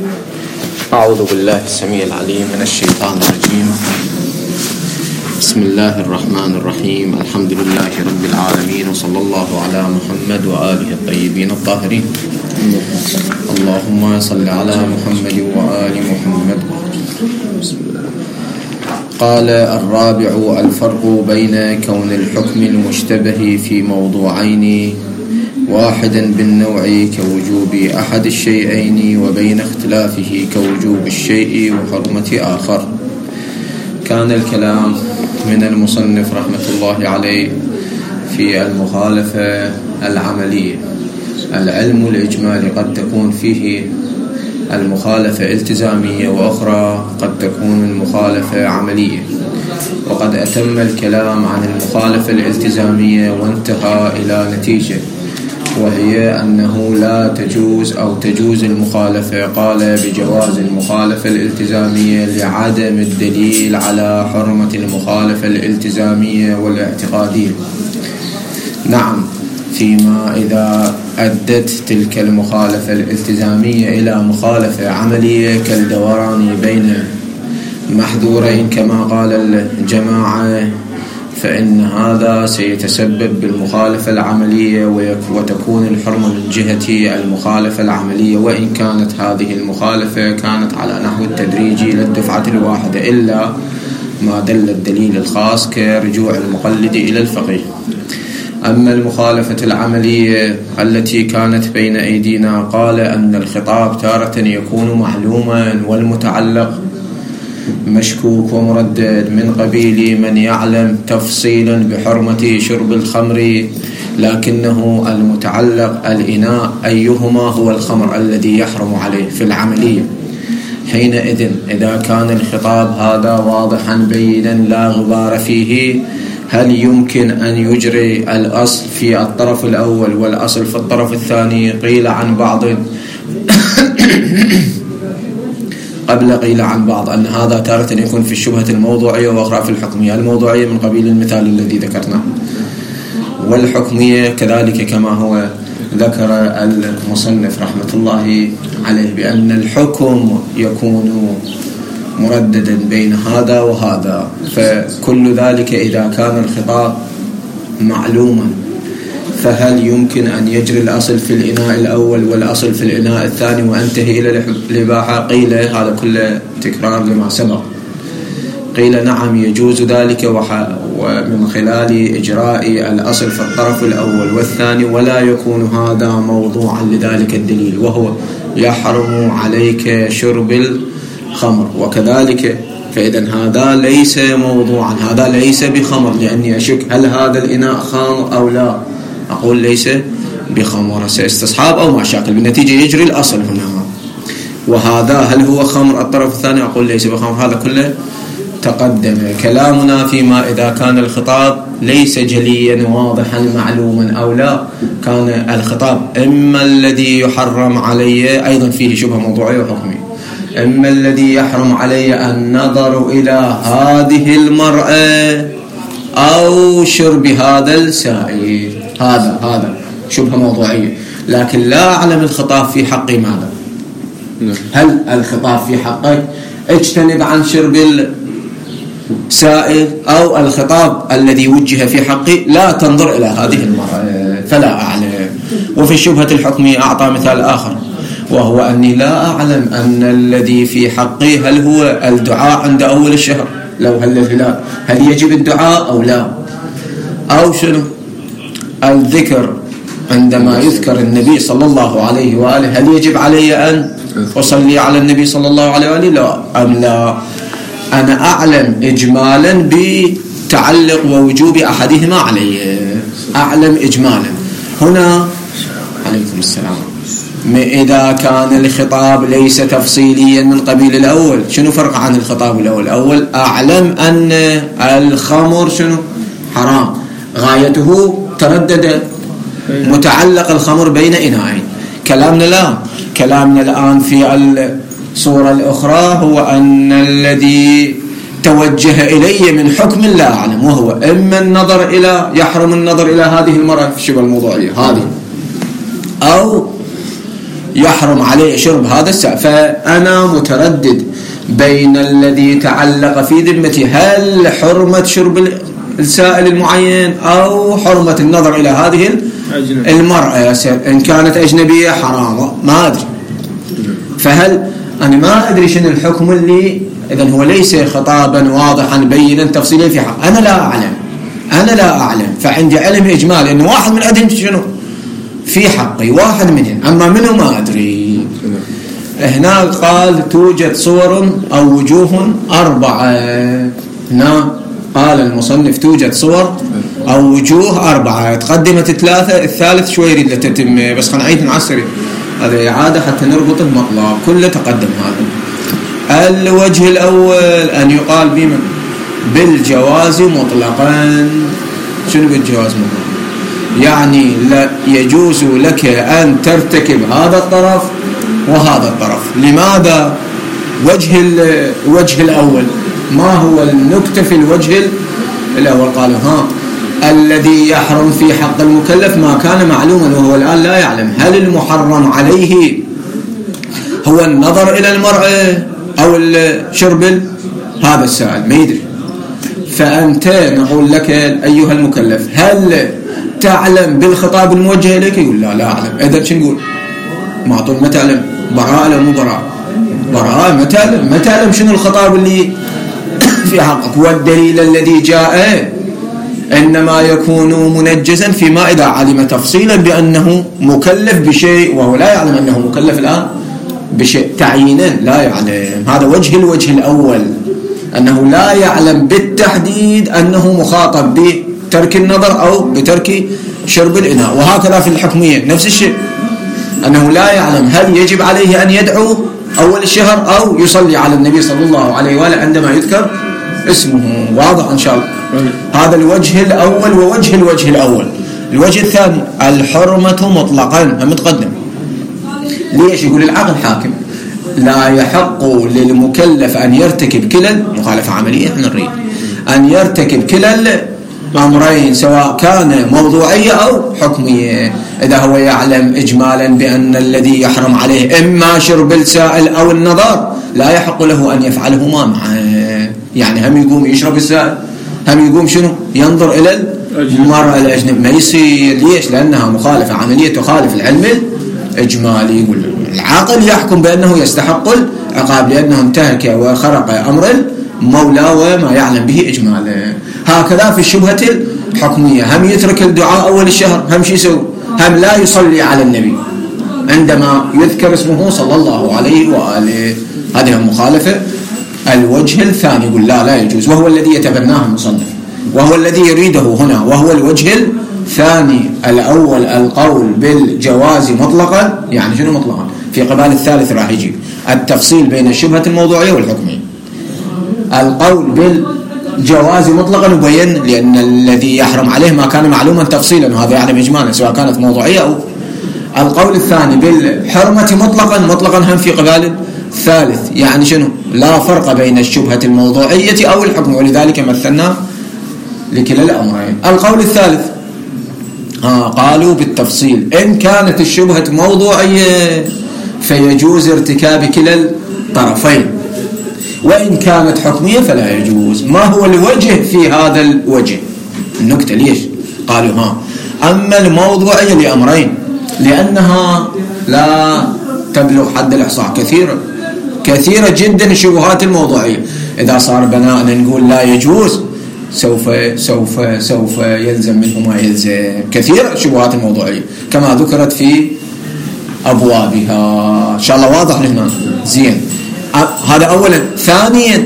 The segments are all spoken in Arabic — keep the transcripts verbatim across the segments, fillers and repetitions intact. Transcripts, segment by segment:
أعوذ بالله السميع العليم من الشيطان الرجيم. بسم الله الرحمن الرحيم. الحمد لله رب العالمين، وصلى الله على محمد وآله الطيبين الطاهرين. اللهم صل على محمد وآل محمد. قال الرابع: الفرق بين كون الحكم المشتبه في موضوعين واحدا بالنوع كوجوب أحد الشيئين، وبين اختلافه كوجوب الشيء وحرمة آخر. كان الكلام من المصنف رحمة الله عليه في المخالفة العملية. العلم الإجمالي قد تكون فيه المخالفة التزامية، وأخرى قد تكون المخالفة عملية. وقد أتم الكلام عن المخالفة الالتزامية وانتهى إلى نتيجة، وهي أنه لا تجوز أو تجوز المخالفة. قال بجواز المخالفة الالتزامية لعدم الدليل على حرمة المخالفة الالتزامية والاعتقادية. نعم، فيما إذا أدت تلك المخالفة الالتزامية إلى مخالفة عملية كالدوران بين محذورين كما قال الجماعة، فإن هذا سيتسبب بالمخالفة العملية، وتكون الحرمة من جهة المخالفة العملية، وإن كانت هذه المخالفة كانت على نحو التدريجي للدفعة الواحدة، إلا ما دل الدليل الخاص كرجوع المقلد إلى الفقيه. أما المخالفة العملية التي كانت بين أيدينا، قال أن الخطاب تارة يكون معلوما والمتعلق مشكوك ومردد، من قبيل من يعلم تفصيلا بحرمة شرب الخمر، لكنه المتعلق الإناء أيهما هو الخمر الذي يحرم عليه في العملية. حينئذ إذا كان الخطاب هذا واضحا بينا لا غبار فيه، هل يمكن أن يجري الأصل في الطرف الأول والأصل في الطرف الثاني؟ قيل عن بعض قبل قيل عن بعض أن هذا تارة يكون في الشبهة الموضوعية، وأخرى في الحكمية. الموضوعية من قبيل المثال الذي ذكرناه، والحكمية كذلك كما هو ذكر المصنف رحمة الله عليه، بأن الحكم يكون مرددا بين هذا وهذا. فكل ذلك إذا كان الخطاب معلوما، فهل يمكن أن يجري الأصل في الإناء الأول والأصل في الإناء الثاني وأنتهي إلى الإباحة؟ قيل هذا كله تكرار لما سبق. قيل نعم يجوز ذلك، ومن خلال إجراء الأصل في الطرف الأول والثاني، ولا يكون هذا موضوعا لذلك الدليل، وهو يحرم عليك شرب الخمر. وكذلك فإذا هذا ليس موضوعا، هذا ليس بخمر، لأني أشك هل هذا الإناء خمر أو لا، أقول ليس بخمر، سيستصحاب أو ما شاكل، بالنتيجة يجري الأصل هنا. وهذا هل هو خمر الطرف الثاني، أقول ليس بخمر. هذا كله تقدم كلامنا فيما إذا كان الخطاب ليس جليا واضحا معلوما أو لا. كان الخطاب إما الذي يحرم علي، أيضا فيه شبه موضوعية وحكمية، إما الذي يحرم علي النظر إلى هذه المرأة أو شرب هذا السائل. هذا هذا شبه موضوعية، لكن لا أعلم الخطاب في حقي ماذا. هل الخطاب في حقك اجتنب عن شرب السائل، أو الخطاب الذي وجه في حقي لا تنظر إلى هذه المرأة؟ فلا أعلم. وفي الشبهة الحكمية أعطى مثال آخر، وهو أني لا أعلم أن الذي في حقي هل هو الدعاء عند أول الشهر، لو هل الهلال هل يجب الدعاء أو لا، أو شنو الذكر عندما يذكر النبي صلى الله عليه وآله هل يجب علي أن أصلي على النبي صلى الله عليه وآله لا أم لا. أنا أعلم إجمالا بتعلق ووجوب أحدهما علي، أعلم إجمالا. هنا عليكم السلام، إذا كان الخطاب ليس تفصيليا من قبيل الأول، شنو فرق عن الخطاب الأول؟ الأول أعلم أن الخمر شنو حرام، غايته تردد، متعلق الخمر بين إناءين. كلامنا لا، كلامنا الآن في الصورة الأخرى هو أن الذي توجه إلي من حكم لا أعلم، وهو إما النظر إلى يحرم النظر إلى هذه المرأة في الشبه الموضوعية هذه، أو يحرم عليه شرب هذا السائل. فأنا متردد بين الذي تعلق في ذمتي هل حرمة شرب السائل المعين أو حرمة النظر إلى هذه المرأة إن كانت أجنبية حرام ما أدري. فهل أنا ما أدري شنو الحكم اللي إذن هو ليس خطابا واضحا بينا تفصيليا في حق. أنا لا أعلم أنا لا أعلم فعندي علم إجمالي أن واحد من عندهم شنو في حقي واحد منهم أما منه ما أدري. هنا قال توجد صور أو وجوه أربعة. هنا قال المصنف توجد صور أو وجوه أربعة تقدمت ثلاثة الثالث شوي يريد لتتم بس خلينا نعيد نعسري هذا إعادة حتى نربط المطلب كله تقدم. هذا الوجه الأول أن يقال بما بالجواز مطلقا. شنو بالجواز مطلقا؟ يعني لا يجوز لك أن ترتكب هذا الطرف وهذا الطرف. لماذا؟ وجه الوجه الأول ما هو النكتة في الوجه الأول؟ قالوا ها الذي يحرم في حق المكلف ما كان معلوما وهو الآن لا يعلم. هل المحرم عليه هو النظر إلى المرأة أو الشرب هذا السائل؟ ما يدري. فأنت نقول لك أيها المكلف هل تعلم بالخطاب الموجه إليك؟ يقول لا لا أعلم. إذا شو نقول؟ معطول ما تعلم براءة لا مو براءة؟ براءة. ما تعلم ما تعلم شنو الخطاب اللي في حقك. والدليل الذي جاء إنما يكون منجزا فيما إذا علم تفصيلا بأنه مكلف بشيء وهو لا يعلم أنه مكلف الآن بشيء تعيينا لا يعلم. هذا وجه الوجه الأول أنه لا يعلم بالتحديد أنه مخاطب بترك النظر أو بترك شرب الإناء. وهكذا في الحكمية نفس الشيء أنه لا يعلم هل يجب عليه أن يدعو أول الشهر أو يصلي على النبي صلى الله عليه وآله عندما يذكر اسمه. واضح إن شاء الله. هذا الوجه الأول ووجه الوجه الأول. الوجه الثاني الحرمة مطلقا متقدم. ليش؟ يقول العقل حاكم لا يحق للمكلف أن يرتكب كلا مخالفة عملية احنا نريد أن يرتكب كلا الأمرين سواء كان موضوعية أو حكمية. إذا هو يعلم إجمالا بأن الذي يحرم عليه إما شرب السائل أو النظر لا يحق له أن يفعلهما معا. يعني هم يقوم يشرب السائل هم يقوم شنو ينظر إلى المرأة الأجنبية ما يصير. ليش؟ لأنها مخالفة عملية تخالف العلم الإجمالي. يقول العقل يحكم بأنه يستحق العقاب لأنه انتهك وخرق أمر المولى وما يعلم به إجمالا. هكذا في الشبهة الحكمية هم يترك الدعاء أول الشهر هم شو يسوي؟ هم لا يصلي على النبي عندما يذكر اسمه صلى الله عليه وآله. هذه المخالفة. الوجه الثاني يقول لا لا يجوز وهو الذي يتبناه المصنف وهو الذي يريده هنا وهو الوجه الثاني. الأول القول بالجواز مطلقا يعني شنو مطلقا؟ في قبال الثالث راح يجي التفصيل بين الشبهة الموضوعية والحكمية. القول بالجواز مطلقا يبين لأن الذي يحرم عليه ما كان معلوما تفصيلا وهذا يعلم إجمالا سواء كانت موضوعية أو. القول الثاني بالحرمة مطلقا مطلقا هم في قبال الثالث يعني شنو لا فرق بين الشبهة الموضوعية أو الحكم ولذلك مثلنا لكلا الأمرين. القول الثالث آه قالوا بالتفصيل إن كانت الشبهة موضوعية فيجوز ارتكاب كلا الطرفين وإن كانت حكمية فلا يجوز. ما هو الوجه في هذا الوجه؟ النكتة ليش؟ قالوا ها أما الموضوعية لأمرين لأنها لا تبلغ حد الإحصاء كثيرا كثيرة جدا الشبهات الموضوعية. إذا صار بناء نقول لا يجوز سوف سوف سوف يلزم منه ما يلزم. كثير الشبهات الموضوعية كما ذكرت في أبوابها. إن شاء الله واضح هنا زين. هذا أولا. ثانيا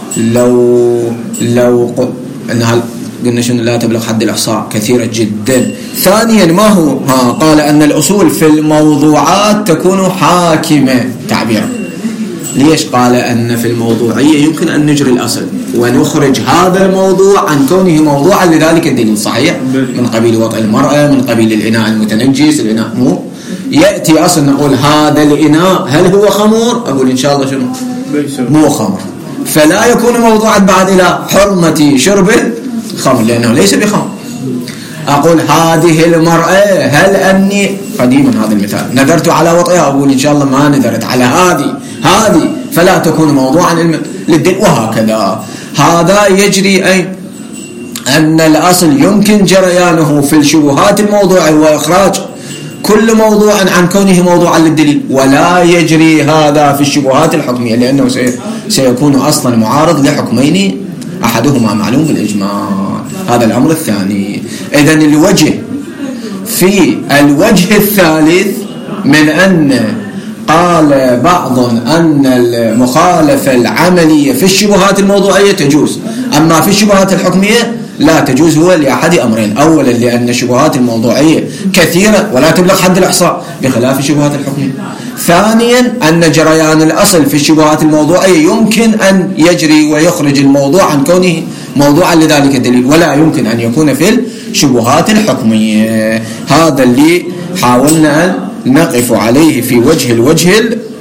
لو لو أنها قلنا شنو لا تبلغ حد الإحصاء كثيرة جدا. ثانيا ما هو ها قال أن الأصول في الموضوعات تكون حاكمة تعبيرا. ليش؟ قال أن في الموضوعية يمكن أن نجري الأصل ونخرج هذا الموضوع عن كونه موضوعا لذلك الدليل صحيح من قبيل وضع المرأة من قبيل الإناء المتنجس الإناء مو يأتي أصل نقول هذا الإناء هل هو خمر؟ أقول إن شاء الله شنو مو خمر فلا يكون موضوعا بعد إلى حرمة شرب الخمر لأنه ليس بخمر. أقول هذه المرأة هل أني قديما هذا المثال نذرت على وطئها، أقول إن شاء الله ما نذرت على هذه هذه فلا تكون موضوعا للدين. وهكذا هذا يجري أي أن الأصل يمكن جريانه في الشبهات الموضوعة وإخراج كل موضوع عن كونه موضوعا للدليل، ولا يجري هذا في الشبهات الحكمية لأنه سيكون أصلا معارض لحكمين أحدهما معلوم بالإجماع. هذا الأمر الثاني. إذن الوجه في الوجه الثالث من أن قال بعض أن المخالفة العملية في الشبهات الموضوعية تجوز، أما في الشبهات الحكمية لا تجوز، هو لأحد أمرين: أولا لأن الشبهات الموضوعية كثيرة ولا تبلغ حد الإحصاء بخلاف الشبهات الحكمية. ثانيا أن جريان الأصل في الشبهات الموضوعية يمكن أن يجري ويخرج الموضوع عن كونه موضوعا لذلك الدليل، ولا يمكن أن يكون في الشبهات الحكمية. هذا اللي حاولنا أن نقف عليه في وجه الوجه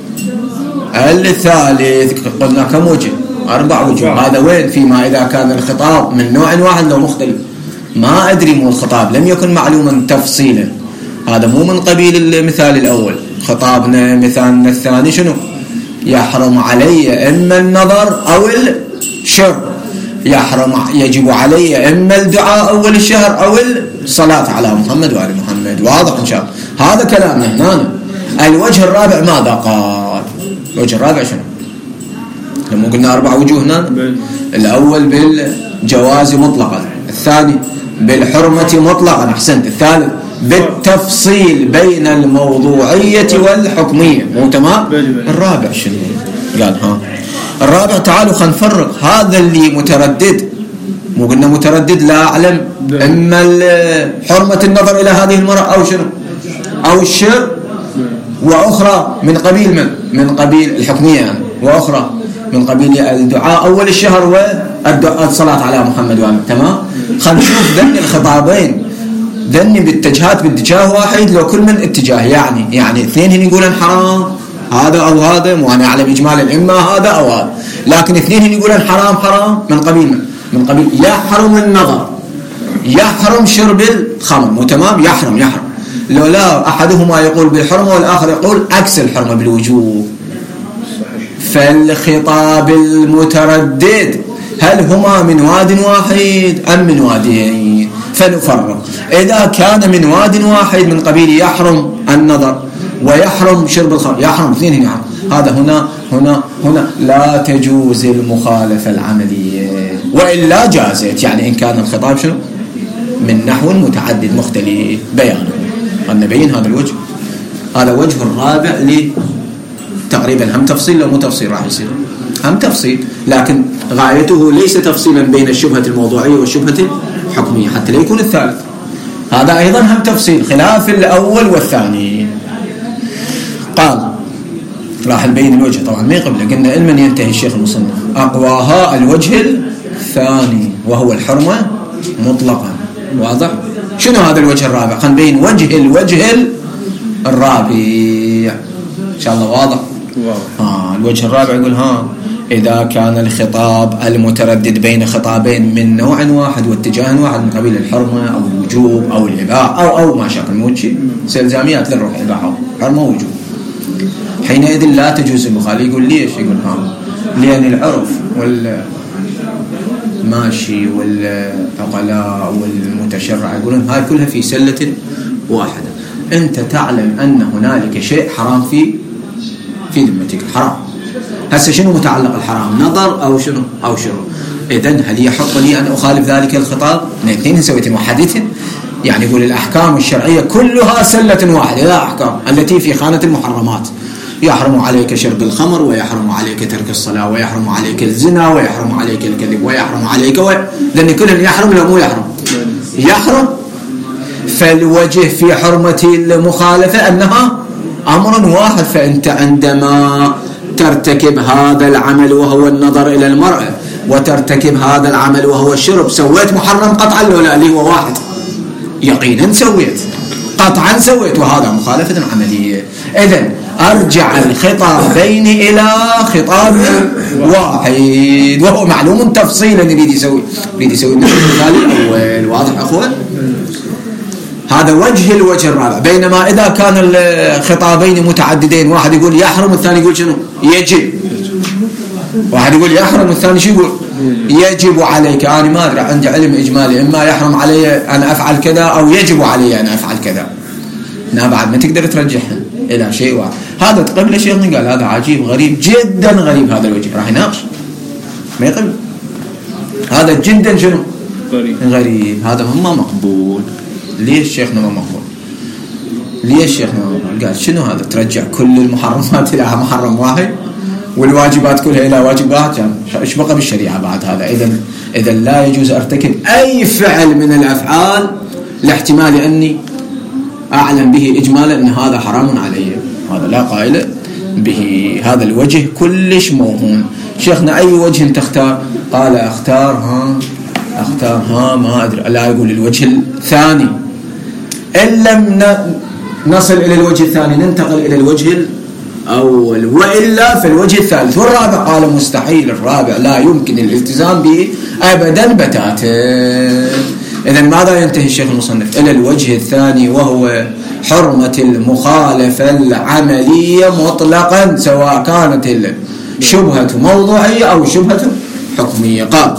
الثالث. قلنا كم وجه؟ أربع وجوه. هذا وين فيما إذا كان الخطاب من نوع واحد لو مختلف؟ ما أدري، مو الخطاب لم يكن معلوما تفصيلا، هذا مو من قبيل المثال الأول. خطابنا مثالنا الثاني شنو؟ يحرم علي إما النظر أو الشرب، يحرم يجب علي إما الدعاء أول الشهر أو الصلاة على محمد وآل محمد. واضح إن شاء الله هذا كلامنا هنا. الوجه الرابع ماذا قال؟ الوجه الرابع شنو؟ لما قلنا أربع وجوه هنا، الأول بالجواز مطلقا، الثاني بالحرمة مطلقا، أحسنت، الثالث بالتفصيل بين الموضوعية والحكمية، مو تمام؟ الرابع شنو قال؟ ها الرابع تعالوا خلينا نفرق. هذا اللي متردد، مو قلنا متردد لا أعلم إما حرمة النظر إلى هذه المرأة أو شنو أو الشر، وأخرى من قبيل من من قبيل الحكمية يعني، وأخرى من قبيل الدعاء أول الشهر والصلاة على محمد وآله. تمام. خلينا نشوف ذن الخطابين ذن باتجاهات باتجاه واحد، لو كل من اتجاه يعني يعني اثنين هن يقولون حرام هذا أو هذا، وأنا أعلم إجمال الأمة هذا أو هذا، لكن اثنين هن يقولون حرام حرام من قبيل من من قبيل يحرم النظر، يحرم شرب الخمر، مو تمام؟ يحرم يحرم لو لا أحدهما يقول بالحرمة والآخر يقول عكس الحرمة بالوجوب. فالخطاب المتردد هل هما من واد واحد أم من وادين؟ فنفرق. إذا كان من واد واحد من قبيل يحرم النظر ويحرم شرب الخمر، يحرم اثنين هنا، هذا هنا هنا هنا لا تجوز المخالفة العملية، وإلا جازت. يعني إن كان الخطاب شنو من نحو متعدد مختلف بيانه. نبين هذا الوجه. هذا وجه الرابع لي تقريبا هم تفصيل لو مو تفصيل راح يصير هم تفصيل، لكن غايته ليس تفصيلا بين الشبهة الموضوعية والشبهة الحكمية حتى لا يكون الثالث. هذا أيضا هم تفصيل خلاف الأول والثاني. قال راح نبين الوجه طبعا ما قبل قلنا علما ينتهي الشيخ المصنف. أقواها الوجه الثاني وهو الحرمة مطلقا. واضح؟ شنو هذا الوجه الرابع؟ خلينا نبين وجه الوجه الرابع إن شاء الله. واضح؟ ها الوجه الرابع يقول ها إذا كان الخطاب المتردد بين خطابين من نوع واحد واتجاه واحد من قبيل الحرمة أو الوجوب أو الإباحة أو أو ما شاكل موجي سلزاميات للروح إباحة حرمة ووجوب، حينئذ لا تجوز المخالفة. يقول ليش؟ يقول ها لأن العرف والماشي والعقلاء والمتشرع يقولون هاي كلها في سلة واحدة. أنت تعلم أن هنالك شيء حرام في في ذمتك حرام. هسه شنو متعلق الحرام؟ نظر أو شنو أو شرب. إذن هل يحق لي أن أخالف ذلك الخطاب؟ اثنين سويتين وحديثين. يعني يقول الأحكام الشرعية كلها سلة واحدة، لا أحكام التي في خانة المحرمات. يحرم عليك شرب الخمر، ويحرم عليك ترك الصلاة، ويحرم عليك الزنا، ويحرم عليك الكذب، ويحرم عليك و... لأن كلهم يحرم لا مو يحرم يحرم. فالوجه في حرمة المخالفة أنها أمر واحد. فأنت عندما ترتكب هذا العمل وهو النظر إلى المرأة وترتكب هذا العمل وهو الشرب، سويت محرم قطعا لو لا لي هو واحد يقينا سويت قطعا سويت، وهذا مخالفة عملية. إذن أرجع الخطابين إلى خطاب واحد وهو معلوم تفصيلا يريد يسوي يريد يسوي المثال الأول. واضح أخوان؟ هذا وجه الوجه الرابع. بينما إذا كان الخطابين متعددين، واحد يقول يحرم والثاني يقول شنو؟ يجب. واحد يقول يحرم والثاني شو يقول؟ يجب عليك. أنا ما أدري، عندي علم إجمالي، إما يحرم علي أن أفعل كذا أو يجب علي أن أفعل كذا. لا بعد ما تقدر ترجحها إلى شيء واحد. هذا تقبل شيخنا قال هذا عجيب غريب جدا غريب هذا الوجه، راح يناقش ما يقبل. هذا جدا شنو؟ غريب. غريب هذا ما مقبول. ليش شيخنا ما مقبول؟ ليش شيخنا ما مقبول؟ قال شنو هذا؟ ترجع كل المحرمات إلى محرم واحد والواجبات كلها إلى واجب واحد. يعني إيش بقى بالشريعة بعد هذا؟ إذا إذا لا يجوز أرتكب أي فعل من الأفعال لاحتمال أني أعلم به إجمالا أن هذا حرام علي. هذا لا قائل به. هذا الوجه كلش موهوم. شيخنا أي وجه تختار؟ قال أختار ها أختار ها ما أدري، لا يقول الوجه الثاني. إن لم نصل إلى الوجه الثاني ننتقل إلى الوجه الأول، وإلا في الوجه الثالث. والرابع قال مستحيل. الرابع لا يمكن الالتزام به أبدا بتاتا. إذن ماذا ينتهي الشيخ المصنف؟ إلى الوجه الثاني، وهو حرمة المخالفة العملية مطلقا، سواء كانت الشبهة موضوعية أو شبهة حكمية. قال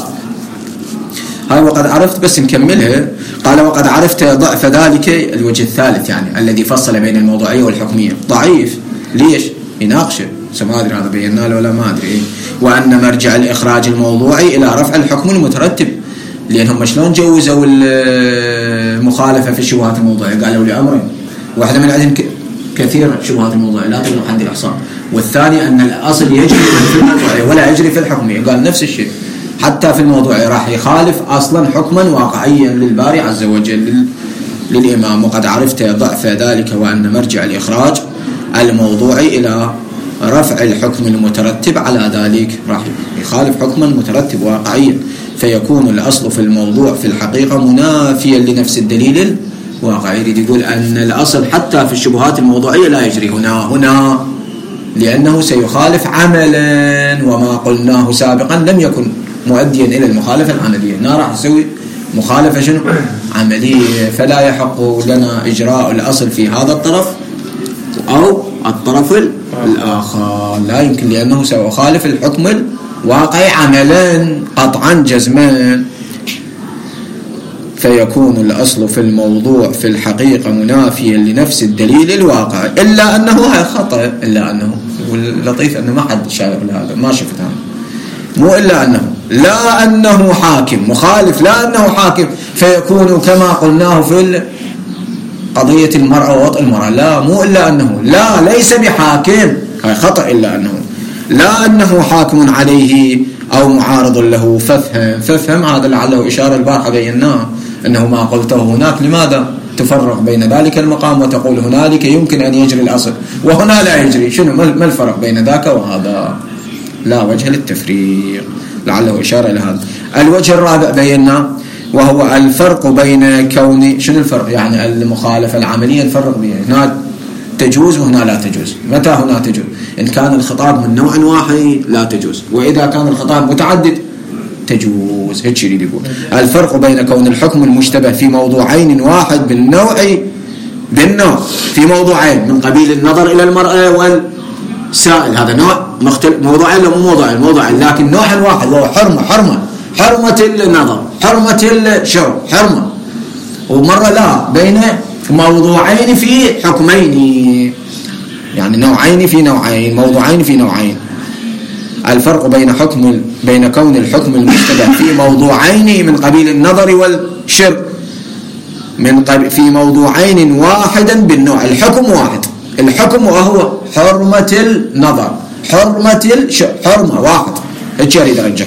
هاي وقد عرفت، بس نكملها. قال وقد عرفت ضعف ذلك الوجه الثالث، يعني الذي فصل بين الموضوعية والحكمية. ضعيف. ليش؟ يناقشه. ما أدري هذا بينا له ولا ما أدري. وأن مرجع الإخراج الموضوعي إلى رفع الحكم المترتب، لأنهم شلون جوزوا المخالفة في الشبهات الموضوعية؟ قالوا لي أمرين، واحدة من عندهم كثير شبهات الموضوعية لا تبلغ عند الإحصاء، والثاني أن الأصل يجري في الموضوعية ولا يجري في الحكمية. قال نفس الشيء حتى في الموضوعية راح يخالف أصلا حكما واقعيا للباري عز وجل للإمام. وقد عرفت ضعف ذلك، وأن مرجع الإخراج الموضوعي إلى رفع الحكم المترتب على ذلك، راح يخالف حكما مترتب واقعيا، فيكون الأصل في الموضوع في الحقيقة منافيا لنفس الدليل الواقعي. يريد يقول أن الأصل حتى في الشبهات الموضوعية لا يجري هنا هنا لأنه سيخالف عملا، وما قلناه سابقا لم يكن مؤديا إلى المخالفة العملية. هنا راح يسوي مخالفة شنو؟ عملية. فلا يحق لنا إجراء الأصل في هذا الطرف أو الطرف الآخر، لا يمكن، لأنه سيخالف الحكم الواقعي عملا قطعا جزما. فيكون الأصل في الموضوع في الحقيقة منافيا لنفس الدليل الواقعي، إلا أنه خطأ. إلا أنه واللطيف أنه ما حد شارع لهذا، ما شفت هذا. مو إلا أنه لا أنه حاكم مخالف، لا أنه حاكم فيكون كما قلناه في قضية المرأة ووطء المرأة. لا، مو إلا أنه لا ليس بحاكم، هاي خطأ. إلا أنه لا أنه حاكم عليه أو معارض له. فافهم فافهم هذا لعله إشارة البارحة بيناه أنه ما قلته هناك. لماذا تفرق بين ذلك المقام وتقول هنالك يمكن أن يجري الأصل وهنا لا يجري؟ شنو ما الفرق بين ذاك وهذا؟ لا وجه للتفريق، لعله إشارة إلى هذا. الوجه الرابع بينا، وهو الفرق بين كون شنو الفرق؟ يعني المخالفة العملية نفرق بينها. هنا تجوز وهنا لا تجوز. متى هنا تجوز؟ إن كان الخطاب من نوع واحد لا تجوز، وإذا كان الخطاب متعدد تجوز. هيك يريد يقول. الفرق بين كون الحكم المشتبه في موضوعين واحد بالنوع بالنوع في موضوعين من قبيل النظر إلى المرأة والسائل، هذا نوع مختلف. موضوعين لو موضوعين موضوعين لكن نوع واحد، وهو حرمة حرمة حرمة النظر، حرمة الشرب، حرمة. ومرة لا، بين موضوعين في حكمين، يعني نوعين في نوعين، موضوعين في نوعين. الفرق بين حكم بين كون الحكم المشتبه في موضوعين من قبيل النظر والشرب من قبيل في موضوعين واحدا بالنوع. الحكم واحد، الحكم وهو حرمة النظر، حرمة الشرب، حرمة واحد. ايش يريد يرجع؟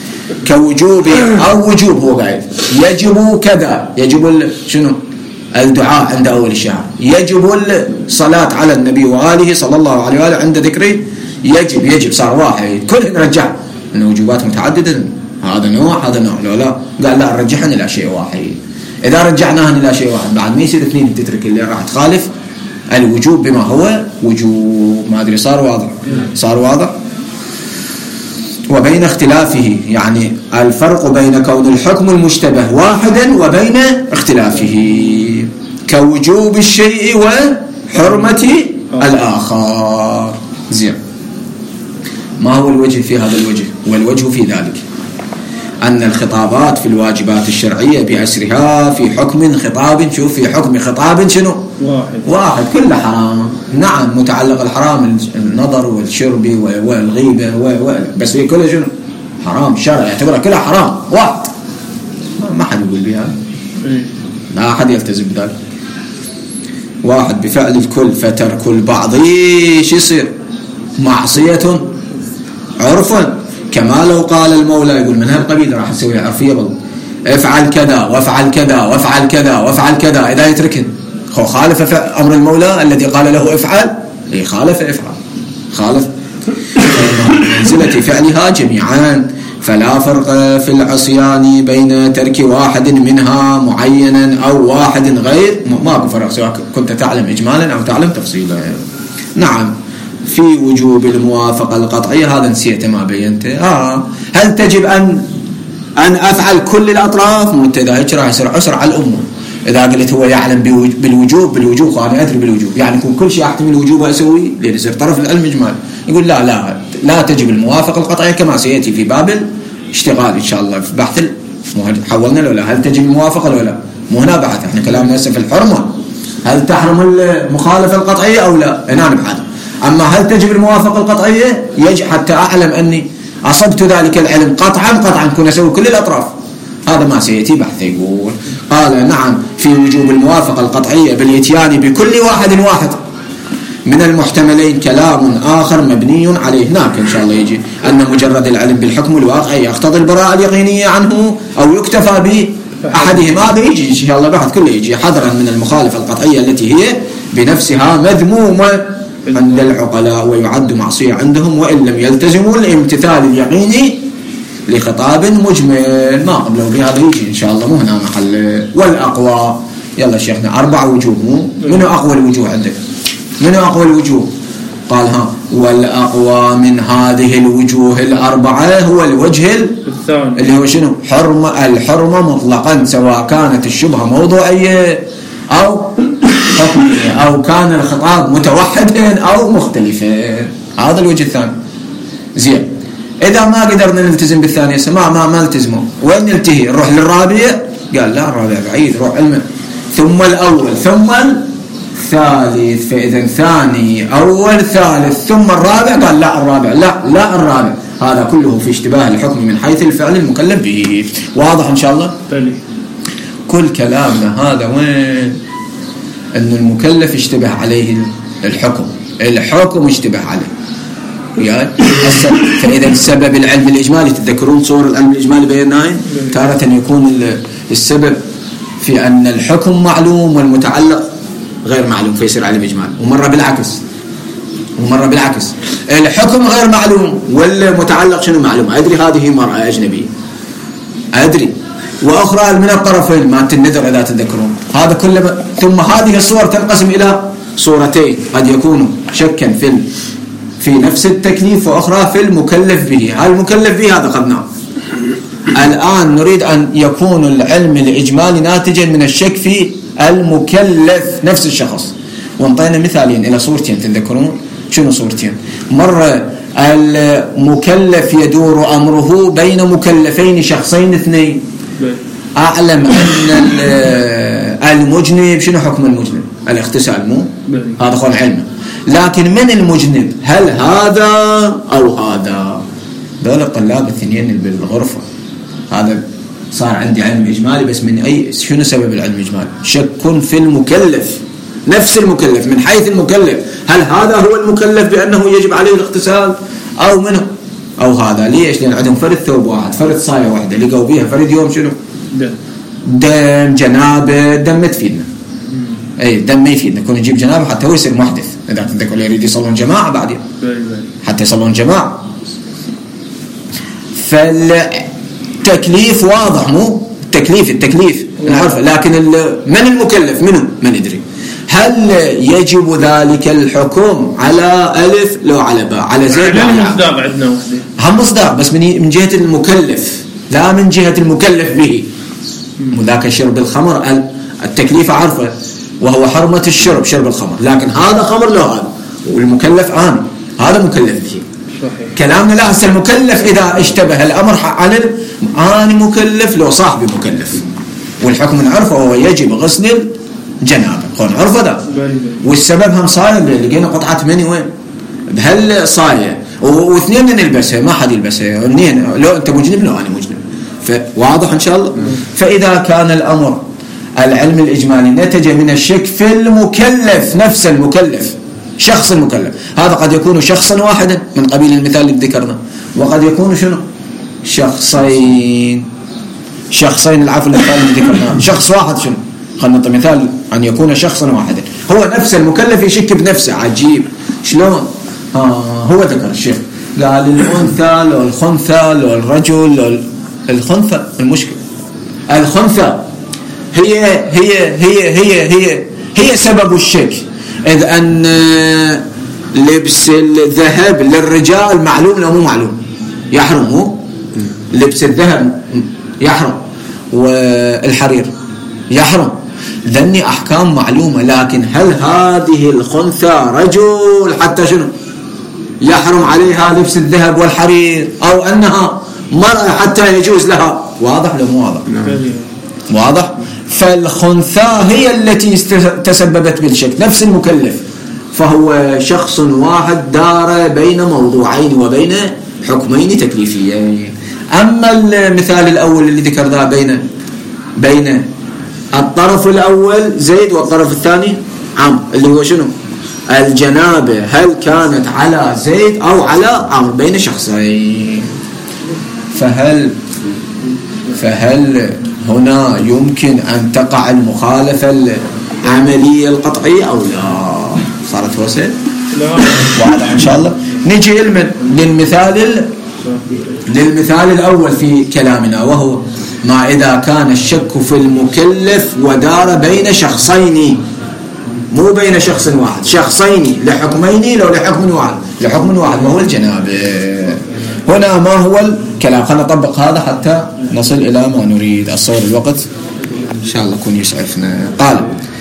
كوجوب أو وجوب، هو قاعد يجب كذا، يجب شنو؟ الدعاء عند أول الشهر، يجب الصلاة على النبي وآله صلى الله عليه وآله عند ذكره، يجب يجب صار واحد. كل نرجع أن وجوبات متعددة، هذا نوع هذا نوع. لا لا قال لا نرجعهن إلى شيء واحد. إذا رجعناهن إلى شيء واحد بعد ما يصير اثنين تترك اللي راح تخالف الوجوب بما هو وجوب. ما أدري صار واضح؟ صار واضح. وبين اختلافه، يعني الفرق بين كون الحكم المشتبه واحدا وبين اختلافه. كوجوب الشيء وحرمة الآخر. زين، ما هو الوجه في هذا الوجه؟ والوجه في ذلك أن الخطابات في الواجبات الشرعية بأسرها في حكم خطاب، شوف، في حكم خطاب شنو؟ واحد واحد كله حرام. نعم، متعلق الحرام النظر والشرب والغيبة و... و... بس في كله شنو؟ حرام. الشرع يعتبرها كلها حرام واحد، ما حد يقول بها، لا أحد يلتزم بذلك. واحد بفعل الكل فترك البعض ايش يصير؟ معصية عرفا، كما لو قال المولى، يقول من هالقبيل راح اسوي عرفيه بالله، افعل كذا وافعل كذا وافعل كذا وافعل كذا، اذا يتركن هو خالف امر المولى الذي قال له افعل، اي خالف افعل، خالف منزلة فعلها جميعا. فلا فرق في العصيان بين ترك واحد منها معينا او واحد غير، ماكو فرق سواء كنت تعلم اجمالا او تعلم تفصيلا. نعم، في وجوب الموافقة القطعية، هذا نسيت ما بينته. آه هل تجب أن أن أفعل كل الأطراف؟ متى هيك راح يصير عسر على الأمة. إذا قلت هو يعلم بالوجوب بالوجوب أنا أدري بالوجوب، يعني يكون كل شيء أحتمل الوجوب أسوي، لأن يصير طرف العلم إجمال. يقول لا لا لا تجب الموافقة القطعية، كما سيأتي في باب الاشتغال إن شاء الله في بحث. حولنا له لا، هل تجب الموافقة ولا لا؟ مو هنا بحث، إحنا كلامنا هسه في الحرمة، هل تحرم المخالفة القطعية أو لا؟ هنا نبحث. أما هل تجب الموافقة القطعية؟ يجب حتى أعلم أني أصبت ذلك العلم قطعا قطعا كنا أسوي كل الأطراف، هذا ما سيأتي بحث. يقول قال نعم، في وجوب الموافقة القطعية بالإتيان بكل واحد واحد من المحتملين كلام آخر مبني عليه. هناك إن شاء الله يجي أن مجرد العلم بالحكم الواقعي يقتضي البراءة اليقينية عنه أو يكتفى بأحدهما، هذا يجي إن شاء الله بحث كله يجي، حذرا من المخالفة القطعية التي هي بنفسها مذمومة عند العقلاء ويعد معصية عندهم وإن لم يلتزموا الامتثال اليقيني لخطاب مجمل. ما قبله بهذا يجي إن شاء الله، مو هنا محل. والأقوى، يلا شيخنا، أربع وجوه، مو منو أقوى الوجوه عندك؟ منو أقوى الوجوه؟ قال ها، والأقوى من هذه الوجوه الأربعة هو الوجه الثاني اللي هو شنو؟ حرمة، الحرمة مطلقا، سواء كانت الشبهة موضوعية أو حكمية أو كان الخطاب متوحدا أو مختلفا، هذا الوجه الثاني. زين، إذا ما قدرنا نلتزم بالثانية ما ما ما نلتزمه، وين نلتهي؟ نروح للرابع؟ قال لا، الرابع بعيد، روح علمه. ثم الأول ثم الثالث، فإذا ثاني أول ثالث ثم الرابع، قال لا الرابع، لا لا الرابع، هذا كله في اشتباه الحكم من حيث الفعل المكلف به. واضح إن شاء الله؟ كل كلامنا هذا وين؟ أن المكلف اشتبه عليه الحكم، الحكم اشتبه عليه يعني. فإذا السبب العلم الإجمالي، تذكرون صور العلم الإجمالي بيناين، تارة يكون السبب في أن الحكم معلوم والمتعلق غير معلوم فيصير علم إجمالي، ومرة بالعكس، ومرة بالعكس الحكم غير معلوم والمتعلق شنو معلوم. أدري هذه مرأة أجنبية، أدري، وأخرى من الطرفين ما النذر إذا تذكرون، هذا كله. ثم هذه الصور تنقسم إلى صورتين، قد يكون شكا في في نفس التكليف، وأخرى في المكلف به. هذا المكلف به هذا قدناه. الآن نريد أن يكون العلم الإجمالي ناتجا من الشك في المكلف نفس الشخص، وانطينا مثالين إلى صورتين تذكرون. شنو صورتين؟ مرة المكلف يدور أمره بين مكلفين شخصين اثنين، أعلم أن المجنب شنو حكم المجنب؟ الاغتسال، مو هذا خون علمه. لكن من المجنب؟ هل هذا أو هذا؟ دول الطلاب الاثنين بالغرفة، هذا صار عندي علم إجمالي، بس من أي شنو سبب العلم الإجمالي؟ شك في المكلف نفس المكلف، من حيث المكلف، هل هذا هو المكلف بأنه يجب عليه الاغتسال أو منه أو هذا؟ ليش؟ لأن عندهم فرد ثوب واحد، فرد صاية واحدة، لقوا بيها فرد يوم شنو؟ دم, دم جنابه. دم ما تفيدنا، أي دم ما يفيدنا، كون نجيب جنابه حتى هو يصير محدث. إذا تذكروا يريد يصلون جماعة بعدين حتى يصلون جماعة. فالتكليف واضح، مو التكليف التكليف نعرفه، لكن من المكلف منه ما ندري. هل يجب ذلك الحكم على ألف لو على باء على زيد؟ لا مصداق عندنا وحده، هم مصداق بس من من جهة المكلف لا من جهة المكلف به. وذاك شرب الخمر التكليف عرفه، وهو حرمة الشرب، شرب الخمر، لكن هذا خمر له هذا، والمكلف آن هذا مكلف به. كلامنا لا، هسه المكلف إذا اشتبه الأمر عن أنا مكلف لو صاحبي مكلف، والحكم نعرفه هو يجب غسل الجنابة، خون عرفه ده. والسبب هم صاير، لقينا قطعة مني وين بهال صاير واثنين نلبسها، ما حد يلبسها، اثنين لو أنت مجنب لو أنا مجنب، فواضح إن شاء الله. فإذا كان الأمر العلم الإجمالي نتج من الشك في المكلف، نفس المكلف، شخص المكلف، هذا قد يكون شخصا واحدا من قبيل المثال اللي ذكرنا، وقد يكون شنو شخصين، شخصين العفو اللي ذكرناه، شخص واحد شنو، خلنا نعطي مثال أن يكون شخصا واحدا، هو نفس المكلف يشك بنفسه. عجيب شلون؟ آه هو ذكر الشيخ قال الأنثى لو الخنثى لو الرجل لو الخنثى، المشكلة الخنثى هي هي هي هي هي هي سبب الشك، إذ أن لبس الذهب للرجال معلوم لو مو معلوم يحرم، مو لبس الذهب يحرم والحرير يحرم، ذني أحكام معلومة، لكن هل هذه الخنثى رجل حتى شنو يحرم عليها لبس الذهب والحرير، أو أنها مرأة حتى يجوز لها؟ واضح لو مو واضح؟ واضح. فالخنثى هي التي تسببت بالشك، نفس المكلف، فهو شخص واحد دار بين موضوعين وبين حكمين تكليفيين. أما المثال الأول اللي ذكرناه بين بين الطرف الأول زيد والطرف الثاني عمرو، اللي هو شنو الجنابة، هل كانت على زيد أو على عمرو، بين شخصين، فهل فهل هنا يمكن أن تقع المخالفة العملية القطعية أو لا؟ صارت وسيل؟ لا. واضح إن شاء الله. نجي للمثال للمثال الأول في كلامنا، وهو ما إذا كان الشك في المكلف ودار بين شخصين، مو بين شخص واحد، شخصين لحكمين لو لحكم واحد، لحكم واحد وهو الجنابة. هنا ما هو الكلام؟ خلنا نطبق هذا حتى نصل إلى ما نريد. الصور الوقت إن شاء الله يكون يسعفنا. قال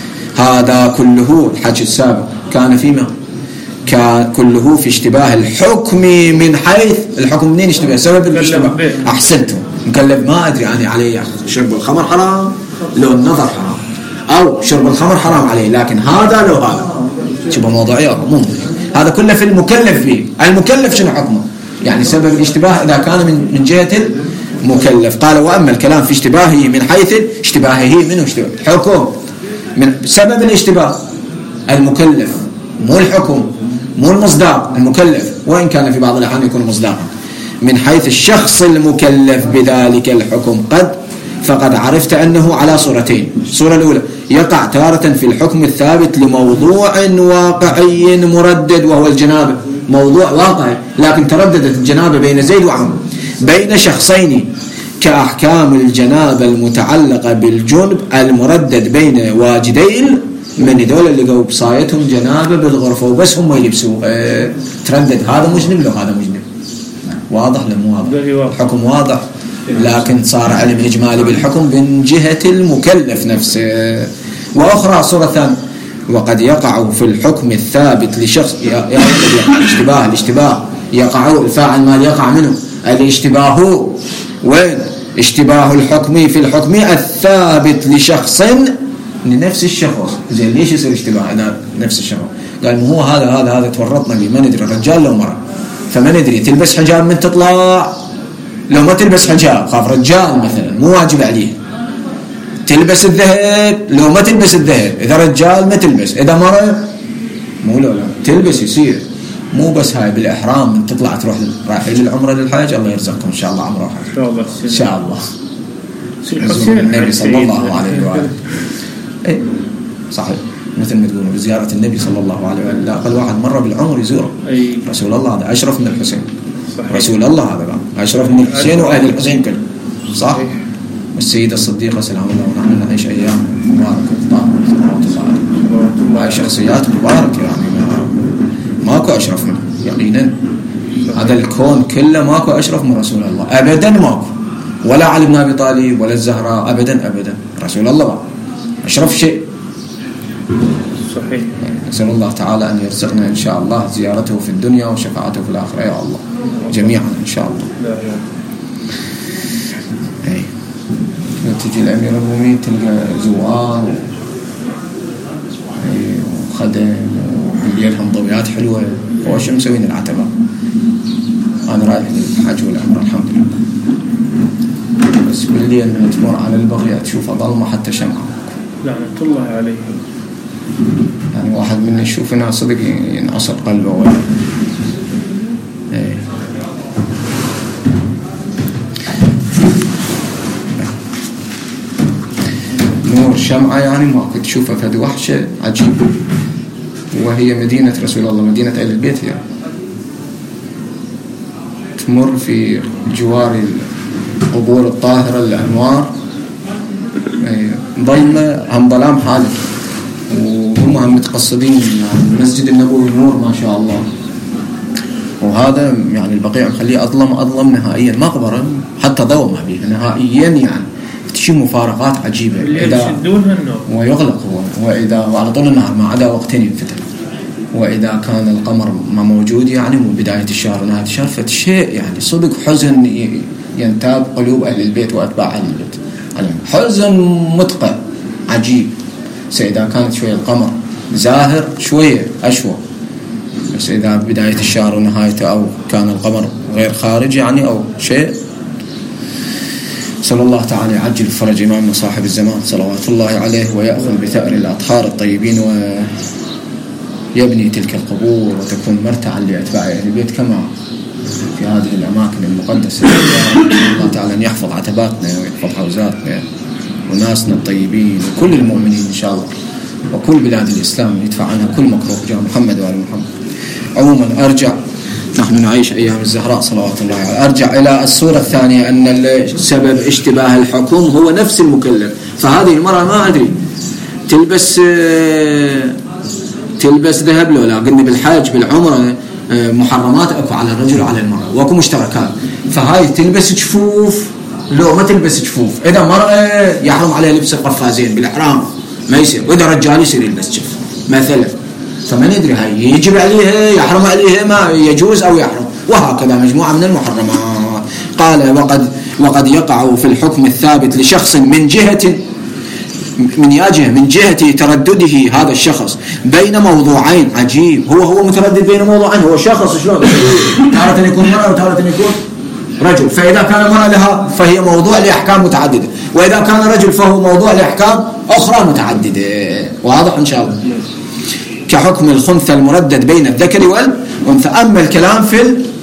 هذا كله الحج السابق كان فيما كان كله في اشتباه الحكم، من حيث الحكم منين اشتباه؟ سبب الاشتباه. أحسنتم. مكلف ما أدري أنا عليه شرب الخمر حرام لو النظر حرام، أو شرب الخمر حرام عليه، لكن هذا لو هذا شبه موضوعية مو هذا كله في المكلف فيه. المكلف شنو حكمه؟ يعني سبب الاشتباه إذا كان من من جهة المكلف. قال وأما الكلام في اشتباهه من حيث اشتباهه منه اشتباه حكم، من سبب الاشتباه المكلف، مو الحكم، مو المصداق، المكلف، وإن كان في بعض الأحيان يكون مصداقا. من حيث الشخص المكلف بذلك الحكم قد فقد عرفت أنه على صورتين. الصورة الأولى يقع تارة في الحكم الثابت لموضوع واقعي مردد وهو الجنابة، موضوع واقعي لكن ترددت الجنابة بين زيد وعمرو، بين شخصين كأحكام الجنابة المتعلقة بالجنب المردد بين واجدين من دول اللي قوا بصايتهم جنابة بالغرفة وبس هم يلبسوا اه تردد هذا مجنب لو هذا مجنب. واضح لمو واضح؟ الحكم واضح، لكن صار علم إجمالي بالحكم من جهة المكلف نفسه. وأخرى صورة ثانية وقد يقع في الحكم الثابت لشخص يقع الاشتباه الاشتباه يقع الفاعل ما يقع منه الاشتباه، وين اشتباه الحكم في الحكم الثابت لشخص لنفس الشخص. زين ليش يصير اشتباه إذا نفس الشخص؟ قال مو هو هذا هذا هذا تورطنا به، ما ندري رجال لو مرأة، فما ندري تلبس حجاب من تطلع، لو ما تلبس حجاب خاف رجال مثلا مو واجب عليه. تلبس الذهب لو ما تلبس الذهب، إذا رجال ما تلبس، إذا مرة مو لو لا تلبس يصير. مو بس هاي بالإحرام من تطلع تروح رايحين للعمرة للحج، الله يرزقكم إن شاء الله عمرة وحج إن شاء الله. نزور النبي صلى الله عليه وآله. إيه صحيح مثل ما تقولون بزيارة النبي صلى الله عليه وآله. لا أقل واحد مرة بالعمر يزوره رسول الله، هذا أشرف من الحسين. رسول الله هذا أشرف من الحسين وأهل الحسين كله صح. والسيدة الصديقة سلام الله ونحن نعيش أيام مباركة طاهرة، وهي شخصيات مباركة يعني ماكو أشرف منه يقينا. هذا الكون كله ماكو أشرف من رسول الله أبدا، ماكو، ولا علي بن أبي طالب ولا الزهراء أبدا أبدا. رسول الله أشرف شيء. نسأل الله تعالى أن يرزقنا إن شاء الله زيارته في الدنيا وشفاعته في الآخرة يا الله جميعا إن شاء الله. أي تجي الأمير المؤمنين تلقى زوار وخدم وبيلهم ضويات حلوة وش مسوين العتبة. أنا رايح للحج والعمرة الحمد لله، بس بالليل من تمر على البغية تشوفها ظلمة حتى شمعة لعنة الله عليه. يعني واحد منا يشوفنا صدق ينعصر قلبه ولا ايه. نور شمعة يعني ما كنت تشوفها فهذه وحشة عجيبة، وهي مدينة رسول الله، مدينة أهل البيت يعني. تمر في جوار القبور الطاهرة الأنوار ظلمة هم ظلام حالك، وهم هم متقصدين يعني المسجد النبوي نور ما شاء الله، وهذا يعني البقيع مخليه أظلم أظلم نهائيا، مقبرة حتى ضوء ما بيها نهائيا يعني. تشي مفارقات عجيبة إذا ويغلق هو، وإذا وعلى طول النهار ما عدا وقتين ينفتح، وإذا كان القمر ما موجود يعني من بداية الشهر ونهاية الشهر، فشيء يعني صدق حزن ينتاب قلوب أهل البيت وأتباع أهل البيت، حزن متقع عجيب. سإذا كانت شوية القمر زاهر شوية أشوى، بس إذا بداية الشهر ونهايته أو كان القمر غير خارج يعني أو شيء. صلى الله تعالى يعجل فرج إمامنا صاحب الزمان صلوات الله عليه، ويأخذ بثأر الأطهار الطيبين ويبني تلك القبور وتكون مرتعا لأتباع أهل البيت كما في هذه الأماكن المقدسة. الله تعالى أن يحفظ عتباتنا ويحفظ حوزاتنا وناسنا الطيبين وكل المؤمنين إن شاء الله، وكل بلاد الإسلام يدفع عنها كل مكروه جاء محمد وآل محمد. عموما أرجع، نحن نعيش أيام الزهراء صلوات الله عليه. أرجع إلى الصورة الثانية، أن سبب اشتباه الحكم هو نفس المكلف. فهذه المرأة ما أدري تلبس تلبس ذهب لو لا، قلنا بالحج بالعمرة محرمات أكو على الرجل وعلى المرأة وأكو مشتركات، فهاي تلبس جفوف لو ما تلبس جفوف. إذا مرأة يحرم عليها لبس القفازين بالإحرام ما يصير، وإذا رجال يصير يلبس جف مثلا، فما ندري هاي يجب عليها يحرم عليها ما يجوز أو يحرم، وهكذا مجموعة من المحرمات. قال وقد وقد يقع في الحكم الثابت لشخص من جهة من ياجه من جهة تردده هذا الشخص بين موضوعين. عجيب، هو هو متردد بين موضوعين، هو شخص شلون تارة يكون مرأة وتارة يكون رجل. فإذا كان مرأة لها فهي موضوع لأحكام متعددة، وإذا كان رجل فهو موضوع لأحكام أخرى متعددة. واضح إن شاء الله. كحكم الخنثى المردد بين الذكر والأنثى. أما الكلام في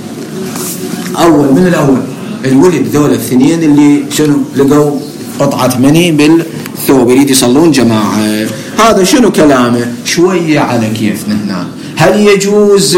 الأول من الأول الولد ذول الاثنين اللي شنو لقوا قطعة مني بالثوب يريد يصلون جماعة، هذا شنو كلامه؟ شوية على كيفنا هنا. هل يجوز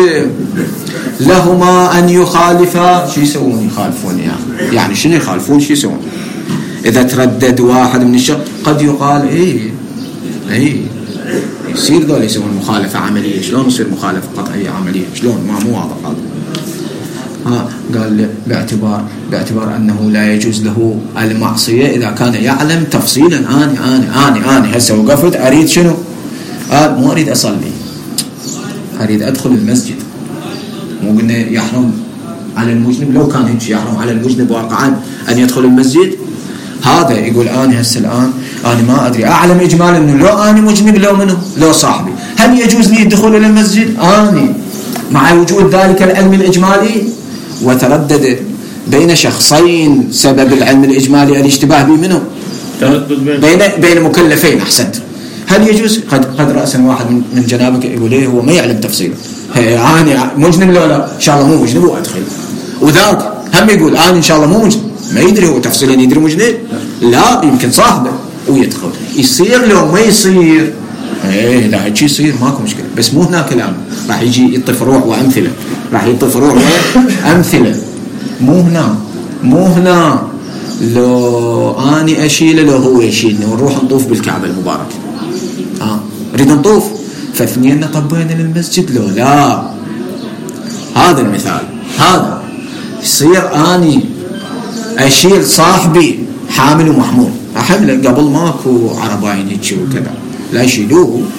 لهما أن يخالفا؟ شو يسوون يخالفون يعني يعني شنو يخالفون شو يسوون؟ إذا تردد واحد من الشر قد يقال إيه إيه يصير ذول يسوون مخالفة عملية. شلون يصير مخالفة قطعية عملية؟ شلون؟ ما مو واضح هذا. ها قال باعتبار باعتبار أنه لا يجوز له المعصية إذا كان يعلم تفصيلا. أنا أنا أنا أنا هسه وقفت أريد شنو؟ قال مو أريد أصلي، أريد أدخل المسجد. مو قلنا يحرم على المجنب، لو كان هيك يحرم على المجنب واقعا أن يدخل المسجد. هذا يقول أنا هسه الآن أنا ما أدري، أعلم إجمالا أنه لو أنا مجنب لو منه لو صاحبي، هل يجوز لي الدخول إلى المسجد؟ أنا مع وجود ذلك العلم الإجمالي وتردد بين شخصين سبب العلم الإجمالي الاشتباه به منه بين بين مكلفين. أحسنت. هل يجوز؟ قد قد رأسا واحد من جنابك يقول إيه هو ما يعلم تفصيله، أنا مجنب لو لا إن شاء الله مو مجنب وأدخل، وذاك هم يقول أنا إن شاء الله مو مجنب، ما يدري هو تفصيلا يدري مجنب لا يمكن صاحبه ويدخل. يصير لو ما يصير ايه لا هيك يصير ماكو مشكله، بس مو هنا كلام راح يجي يطي فروع وامثله، راح يطي فروع وامثله. مو هنا مو هنا لو اني اشيله لو هو يشيلني ونروح نطوف بالكعبه المباركه، اه نريد نطوف فاثنين طبينا للمسجد لو لا. هذا المثال. هذا يصير اني اشيل صاحبي حامل ومحمول، احمله قبل ماكو عرباين هيك وكذا لا يشيلوه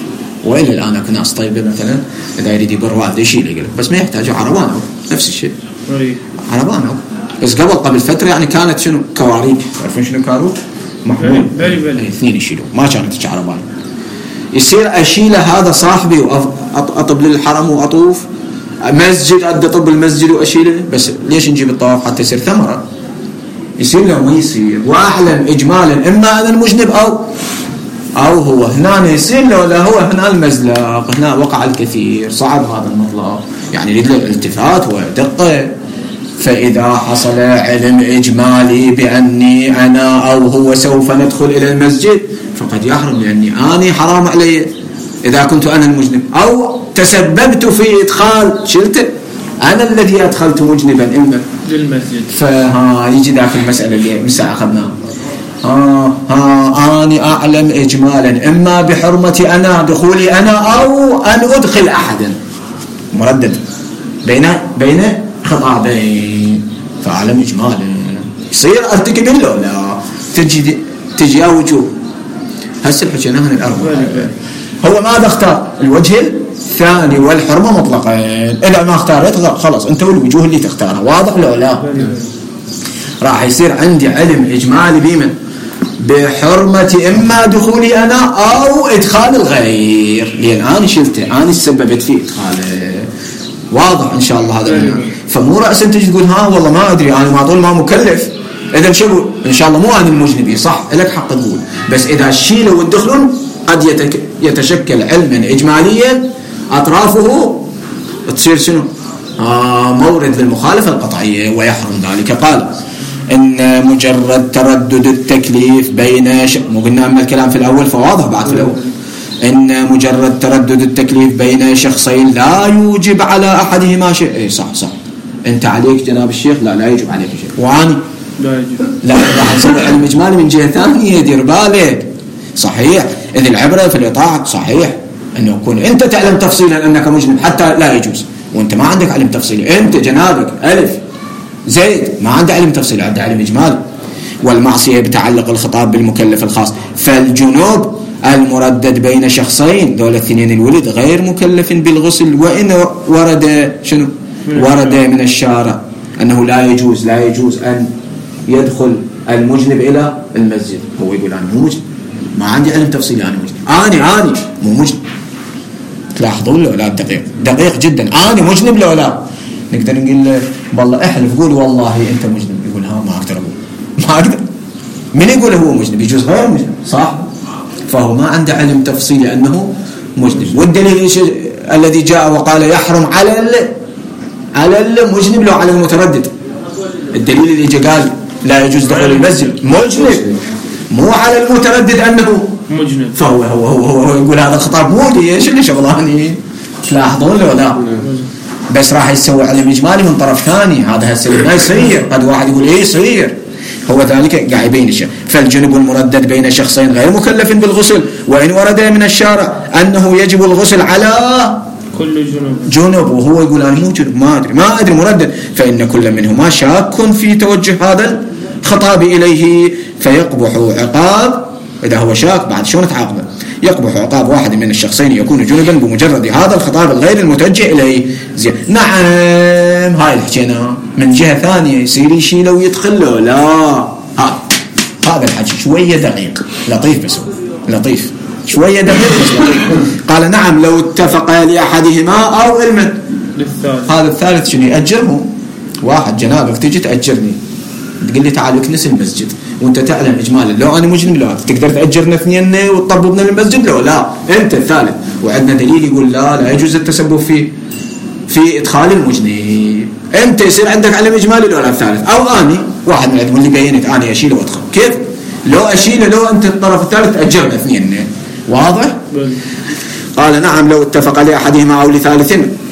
وإلى الآن أكو ناس طيبة مثلا إذا يريد يبر والده يشيل يقول بس ما يحتاج عربانه نفس الشيء عربانه. بس قبل قبل فترة يعني كانت شنو كواريك، تعرفون شنو كارو؟ محمول اثنين يشيلوا، ما كانت عربانه. يصير أشيله هذا صاحبي وأطب للحرم وأطوف مسجد أدى طب المسجد وأشيله، بس ليش نجيب الطواف حتى يصير ثمرة؟ يصير له ما يصير. وأعلم إجمالا إما أنا المجنب أو أو هو هنا يصير له ولا هو هنا المزلق، هنا وقع الكثير، صعب هذا المطلق يعني يريد له التفات ودقة. فإذا حصل علم إجمالي بأني أنا أو هو سوف ندخل إلى المسجد فقد يحرم، لأني أني حرام علي إذا كنت أنا المجنب، أو تسببت في إدخال شلته أنا الذي أدخلت مجنبا إما للمسجد. فها يجي ذاك المسألة اللي مساء أخذناها. ها ها أني أعلم إجمالا إما بحرمة أنا دخولي أنا أو أن أدخل أحدا، مردد بين بين خطابين، فأعلم إجمالا يصير أرتكب له لا تجي تجي وجوه. هسه حكيناها من الأربعة. هو ماذا اختار؟ الوجه الثاني والحرمة مطلقا. إذا ما اختارت خلاص أنت والوجوه اللي تختارها، واضح له لا؟ راح يصير عندي علم إجمالي بمن؟ بحرمة إما دخولي أنا أو إدخال الغير، لأن أنا شلته أنا سببت في إدخاله. واضح إن شاء الله هذا. فمو رأسا تجي تقول ها والله ما أدري أنا ما طول ما مكلف، إذا شو إن شاء الله مو أنا المجنبي، صح لك حق تقول، بس إذا الشيله والدخلون قد يتشكل علما إجماليا أطرافه تصير شنو؟ آه مورد للمخالفة القطعية ويحرم ذلك. قال إن مجرد تردد التكليف بين ش... مو قلنا أما الكلام في الأول فواضح بعد في الأول. إن مجرد تردد التكليف بين شخصين لا يوجب على أحدهما شيء. إيه صح صح. أنت عليك جناب الشيخ لا لا يجب عليك شيء، وأنا لا يجب، لا راح تسوي علم إجمالي من جهة ثانية. دير بالك صحيح، إذا العبرة في الإطاعة صحيح أنه يكون أنت تعلم تفصيلا أنك مجنب حتى لا يجوز، وأنت ما عندك علم تفصيلي، أنت جنابك ألف زيد ما عنده علم تفصيلي، عنده علم إجمالي. والمعصية بتعلق الخطاب بالمكلف الخاص، فالجنوب المردد بين شخصين دول الاثنين الولد غير مكلف بالغسل، وإن ورد شنو؟ ورد من الشارع أنه لا يجوز لا يجوز أن يدخل المجنب إلى المسجد. هو يقول أنا مو مجنب، ما عندي علم تفصيلي، أنا مجنب، أنا أنا مو مجنب. تلاحظون له لا دقيق دقيق جدا، أنا مجنب له لا. نقدر نقول له والله احلف قول والله أنت مجنب، يقول ها ما أقدر أقول ما أقدر. من يقول هو مجنب؟ يجوز غير مجنب صح؟ فهو ما عنده علم تفصيلي أنه مجنب. والدليل الذي جاء وقال يحرم على ال على المجنب لو على المتردد. الدليل اللي جاء قال لا يجوز دخول المسجد مجنب، مو على المتردد أنه مجنب. فهو هو هو, هو, هو يقول هذا الخطاب مو لي ايش اللي شغلاني. تلاحظون له لا؟ بس راح يسوي علم إجمالي من طرف ثاني. هذا هسه ما يصير. قد واحد يقول ايه يصير، هو ذلك قاعد يبين الشيء. فالجنب المردد بين شخصين غير مكلف بالغسل، وإن ورد من الشارع أنه يجب الغسل على كل جنوب جنوب، وهو يقول أنا مو جنوب ما أدري ما أدري مردد، فإن كل منهما شاك في توجه هذا الخطاب إليه، فيقبح عقاب. إذا هو شاك بعد شلون تعاقبه؟ يقبح عقاب واحد من الشخصين يكون جنبا بمجرد هذا الخطاب الغير المتوجه إليه. زين نعم هاي اللي حكينا. من جهة ثانية يصير يشيله ويدخل له لا. ها هذا الحكي شوية دقيق لطيف، بس لطيف شوية دقيق بس لطيف. قال نعم لو اتفق لأحدهما أو علما للثالث. هذا الثالث شنو يأجره؟ واحد جنابك تجي تأجرني تقول لي تعال اكنس المسجد وانت تعلم اجمالا لو انا مجنب لا تقدر تاجرنا اثنين وتطببنا للمسجد لو لا انت الثالث. وعندنا دليل يقول لا لا يجوز التسبب في في ادخال المجنب. انت يصير عندك علم اجمالي لو لا الثالث، او اني واحد من العلم اللي بينت اني اشيله وادخل. كيف لو اشيله لو انت الطرف الثالث تاجرنا اثنين؟ واضح. قال نعم لو اتفق لاحدهما او لثالث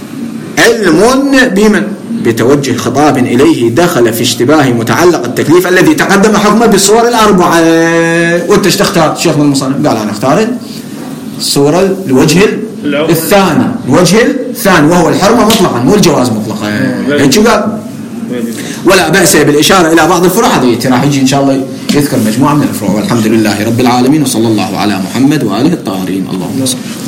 علم بمن بتوجه خطاب إليه دخل في اشتباه متعلق التكليف الذي تقدم حكمه بالصور الأربعة. وانت ايش تختار؟ شيخ من المصنف قال أنا اختار الصورة الوجه الثاني الوجه الثاني وهو الحرمة مطلقا مو الجواز مطلقا. هيك قال ولا بأس بالإشارة إلى بعض الفروع. هذه راح يجي إن شاء الله يذكر مجموعة من الفروع. والحمد لله رب العالمين، وصلى الله على محمد وآله الطاهرين. اللهم صل.